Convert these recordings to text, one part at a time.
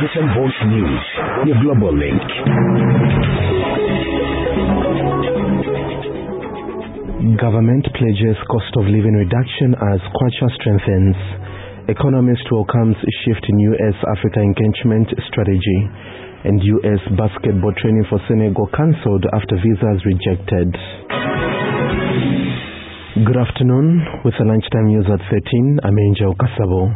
Citizen Voice News, your global link. Government pledges cost of living reduction as Kwacha strengthens. Economist welcomes shift in U.S.-Africa engagement strategy. And U.S. basketball training for Senegal cancelled after visas rejected. Good afternoon. With the lunchtime news at 13, I'm Angel Kasabo.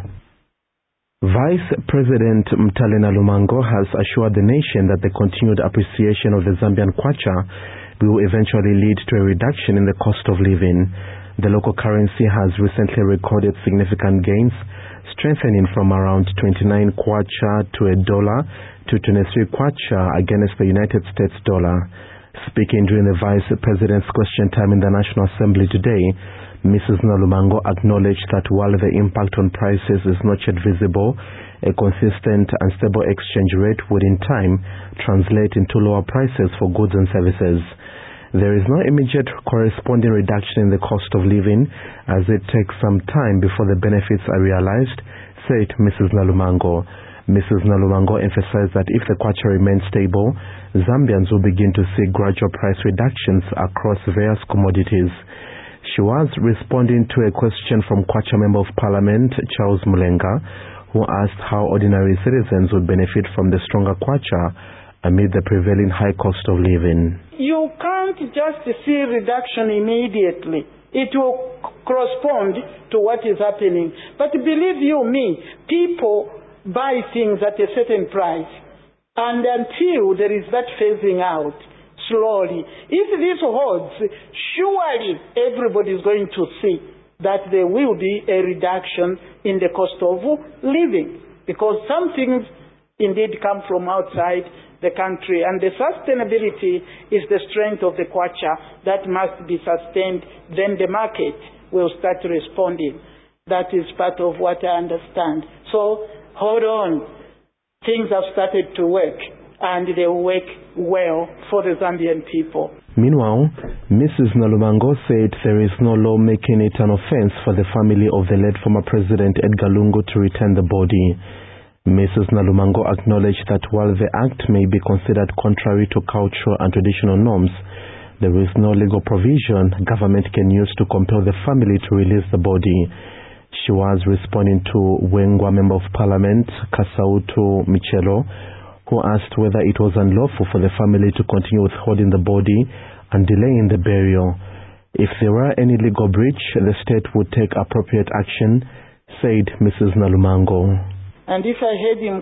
Vice President Mtalena Lumango has assured the nation that the continued appreciation of the Zambian kwacha will eventually lead to a reduction in the cost of living. The local currency has recently recorded significant gains, strengthening from around 29 kwacha to $1 to 23 kwacha against the United States dollar. Speaking during the Vice President's question time in the National Assembly today, Mrs. Nalumango acknowledged that while the impact on prices is not yet visible, a consistent and stable exchange rate would in time translate into lower prices for goods and services. There is no immediate corresponding reduction in the cost of living, as it takes some time before the benefits are realized, said Mrs. Nalumango. Mrs. Nalumango emphasized that if the kwacha remains stable, Zambians will begin to see gradual price reductions across various commodities. She was responding to a question from Kwacha Member of Parliament Charles Mulenga, who asked how ordinary citizens would benefit from the stronger kwacha amid the prevailing high cost of living. You can't just see reduction immediately. It will correspond to what is happening. But believe you me, people buy things at a certain price, and until there is that phasing out slowly, if this holds, surely everybody is going to see that there will be a reduction in the cost of living, because some things indeed come from outside the country, and the sustainability is the strength of the kwacha that must be sustained. Then the market will start responding. That is part of what I understand. So hold on, things have started to work, and they will work well for the Zambian people. Meanwhile, Mrs. Nalumango said there is no law making it an offense for the family of the late former President Edgar Lungu to return the body. Mrs. Nalumango acknowledged that while the act may be considered contrary to cultural and traditional norms, there is no legal provision government can use to compel the family to release the body. She was responding to Wengwa Member of Parliament Kasautu Michelo, who asked whether it was unlawful for the family to continue withholding the body and delaying the burial. If there were any legal breach, the state would take appropriate action, said Mrs. Nalumango. And if I heard him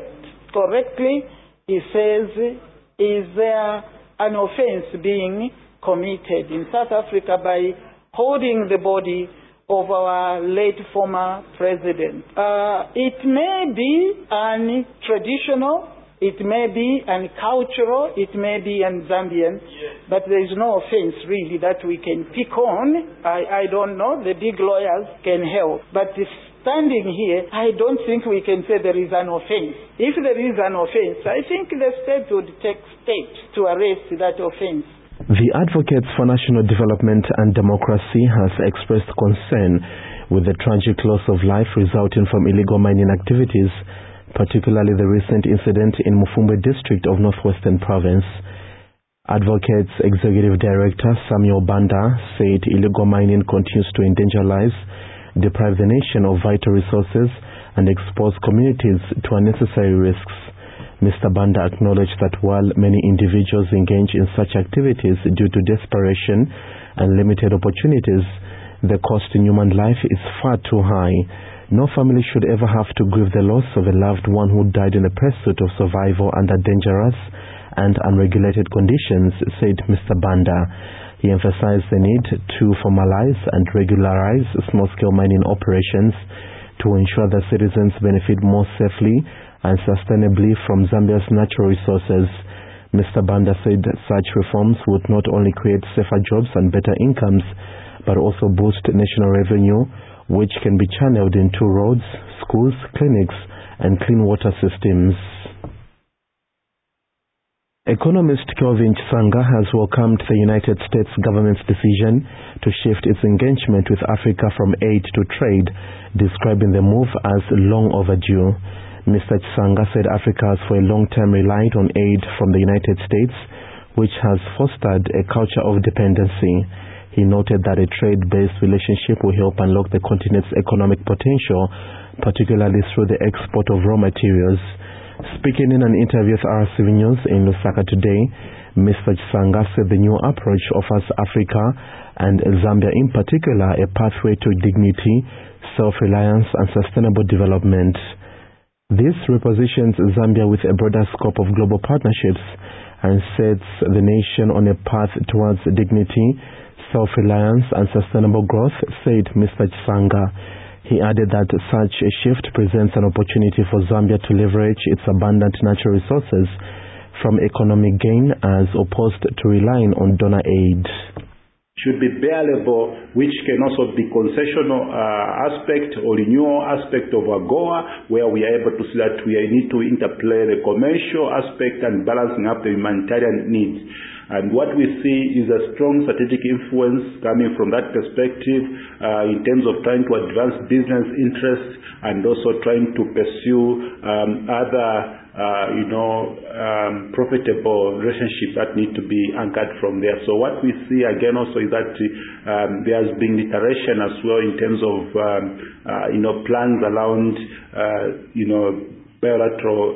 correctly, he says, is there an offense being committed in South Africa by holding the body of our late former president? It may be untraditional, it may be uncultural, it may be un-Zambian, but there is no offense really that we can pick on. I don't know, the big lawyers can help. But standing here, I don't think we can say there is an offense. If there is an offense, I think the state would take steps to arrest that offense. The Advocates for National Development and Democracy has expressed concern with the tragic loss of life resulting from illegal mining activities, particularly the recent incident in Mufumbe district of Northwestern Province. Advocates Executive Director Samuel Banda said illegal mining continues to endanger lives, deprive the nation of vital resources, and expose communities to unnecessary risks. Mr. Banda acknowledged that while many individuals engage in such activities due to desperation and limited opportunities, the cost in human life is far too high. No family should ever have to grieve the loss of a loved one who died in the pursuit of survival under dangerous and unregulated conditions, said Mr. Banda. He emphasized the need to formalize and regularize small-scale mining operations to ensure that citizens benefit more safely and sustainably from Zambia's natural resources. Mr. Banda said that such reforms would not only create safer jobs and better incomes, but also boost national revenue, which can be channeled into roads, schools, clinics, and clean water systems. Economist Kelvin Chisanga has welcomed the United States government's decision to shift its engagement with Africa from aid to trade, describing the move as long overdue. Mr. Chisanga said Africa has for a long time relied on aid from the United States, which has fostered a culture of dependency. He noted that a trade-based relationship will help unlock the continent's economic potential, particularly through the export of raw materials. Speaking in an interview with RCV News in Lusaka today, Mr. Chisanga said the new approach offers Africa and Zambia in particular a pathway to dignity, self-reliance and sustainable development. This repositions Zambia with a broader scope of global partnerships and sets the nation on a path towards dignity, self-reliance and sustainable growth, said Mr. Chisanga. He added that such a shift presents an opportunity for Zambia to leverage its abundant natural resources from economic gain as opposed to relying on donor aid. Should be bearable, which can also be concessional aspect or renewal aspect of AGOA, where we are able to see that we need to interplay the commercial aspect and balancing up the humanitarian needs. And what we see is a strong strategic influence coming from that perspective in terms of trying to advance business interests and also trying to pursue other profitable relationships that need to be anchored from there. So what we see again also is that there has been iteration as well in terms of plans around bilateral.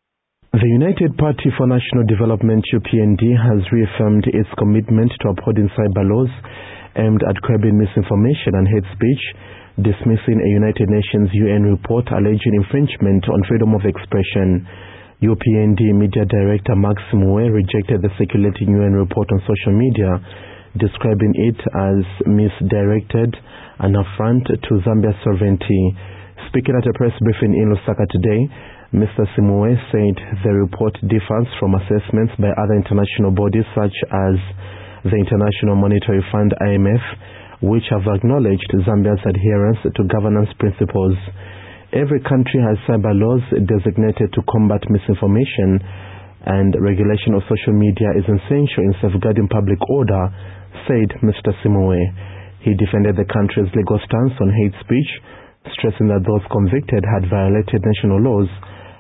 The United Party for National Development UPND has reaffirmed its commitment to upholding cyber laws aimed at curbing misinformation and hate speech, dismissing a United Nations UN report alleging infringement on freedom of expression. UPND Media Director Max Mue rejected the circulating UN report on social media, describing it as misdirected and affront to Zambia's sovereignty. Speaking at a press briefing in Lusaka today, Mr. Simue said the report differs from assessments by other international bodies such as the International Monetary Fund IMF, which have acknowledged Zambia's adherence to governance principles. Every country has cyber laws designated to combat misinformation, and regulation of social media is essential in safeguarding public order, said Mr. Simue. He defended the country's legal stance on hate speech, stressing that those convicted had violated national laws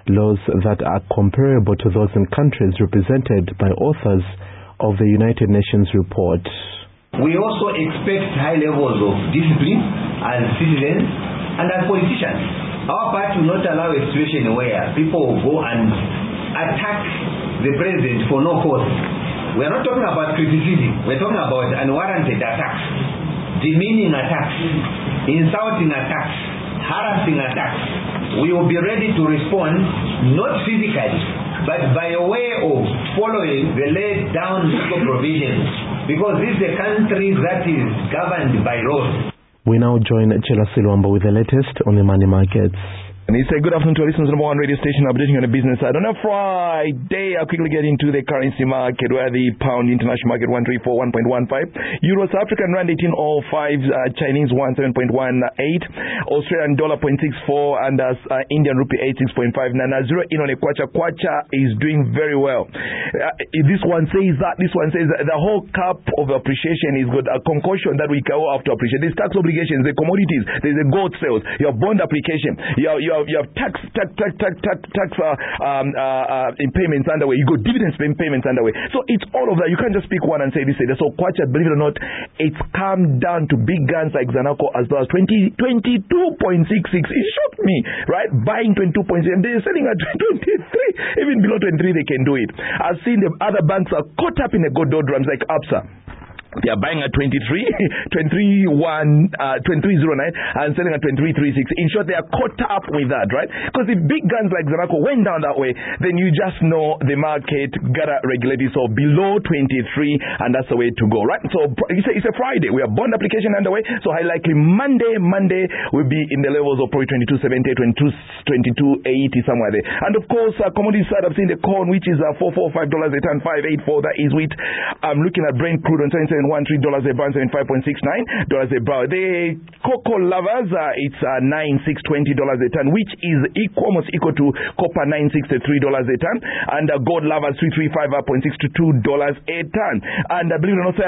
that are comparable to those in countries represented by authors of the United Nations report. We also expect high levels of discipline as citizens and as politicians. Our party will not allow a situation where people will go and attack the president for no cause. We are not talking about criticism. We are talking about unwarranted attacks, demeaning attacks, insulting attacks, harassing attacks. We will be ready to respond, not physically, but by way of following the laid down legal provisions, because this is a country that is governed by laws. We now join Chela Silwamba with the latest on the money markets. And he said, good afternoon to our listeners, number one radio station updating on the business side. On a Friday, I'll quickly get into the currency market where the pound international market 134, 1.15, Euro South African rand 18.05, Chinese 17.18, Australian dollar 0.64, and Indian rupee 86.5. Nana zero in on a kwacha. Kwacha is doing very well. This one says that, this one says that the whole cup of appreciation is good. A concoction that we all have to appreciate. There's tax obligations, the commodities, there's a gold sales, your bond application, you have tax in payments underway. You got dividends payments underway. So it's all of that. You can't just pick one and say this. So Kwacha, believe it or not, it's come down to big guns like Zanaco as well as 22.66. It shocked me, right? Buying 22.6 and they're selling at 23. Even below 23 they can do it. I've seen the other banks are caught up in the doldrums like Absa. They are buying at 2309 and selling at 2336. In short, they are caught up with that, right? Because if big guns like Zanaco went down that way, then you just know the market gotta regulate it. So below 23, and that's the way to go, right? So it's a Friday. We have bond application underway. So high likely Monday will be in the levels of probably 2270, 2280 somewhere there. And of course, commodity side, I've seen the corn, which is $445 a ton, 584. That is wheat. I'm looking at Brent crude on $7.13 a barrel, $75.69 a barrel. The cocoa lovers, it's $96.20 a ton, which is almost equal to copper $963 a ton, and gold lovers $335.62 a ton. And believe it or not,